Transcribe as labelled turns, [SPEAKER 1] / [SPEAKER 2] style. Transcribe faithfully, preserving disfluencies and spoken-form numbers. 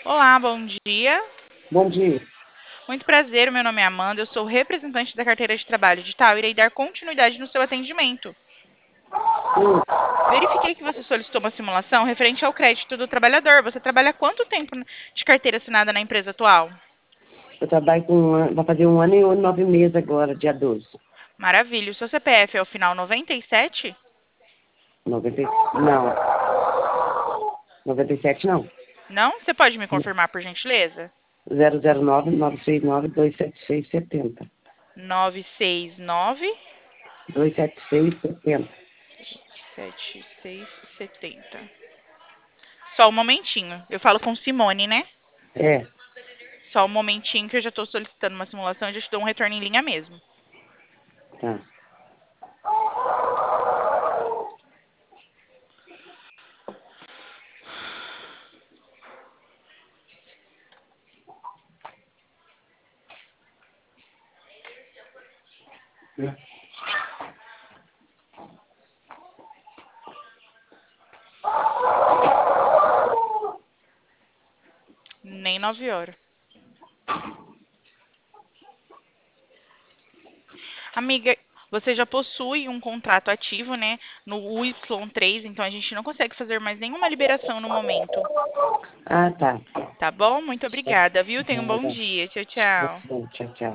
[SPEAKER 1] Olá, bom dia.
[SPEAKER 2] Bom dia.
[SPEAKER 1] Muito prazer, o meu nome é Amanda, eu sou representante da carteira de trabalho de tal e irei dar continuidade no seu atendimento.
[SPEAKER 2] Hum,
[SPEAKER 1] Verifiquei que você solicitou uma simulação referente ao crédito do trabalhador. Você trabalha há quanto tempo de carteira assinada na empresa atual?
[SPEAKER 2] eu trabalho com um ano, vai fazer um ano e nove meses agora, dia doze.
[SPEAKER 1] Maravilha. O seu C P F é o final noventa e sete?
[SPEAKER 2] noventa, não, noventa e sete não.
[SPEAKER 1] Não? Você pode me confirmar, por gentileza?
[SPEAKER 2] zero zero nove, nove seis nove, dois sete seis, setenta.
[SPEAKER 1] nove seis nove,
[SPEAKER 2] dois sete seis, setenta.
[SPEAKER 1] sete seis sete zero. Só um momentinho. Eu falo com Simone, né?
[SPEAKER 2] É,
[SPEAKER 1] Só um momentinho que eu já estou solicitando uma simulação e já te dou um retorno em linha mesmo.
[SPEAKER 2] tá.
[SPEAKER 1] Nem nove horas. Amiga, você já possui um contrato ativo, né? No U Y três, então a gente não consegue fazer mais nenhuma liberação no momento.
[SPEAKER 2] Ah, tá.
[SPEAKER 1] Tá bom? Muito obrigada, viu? Tenha um bom
[SPEAKER 2] Nada.
[SPEAKER 1] dia. Tchau, tchau.
[SPEAKER 2] Tchau, tchau.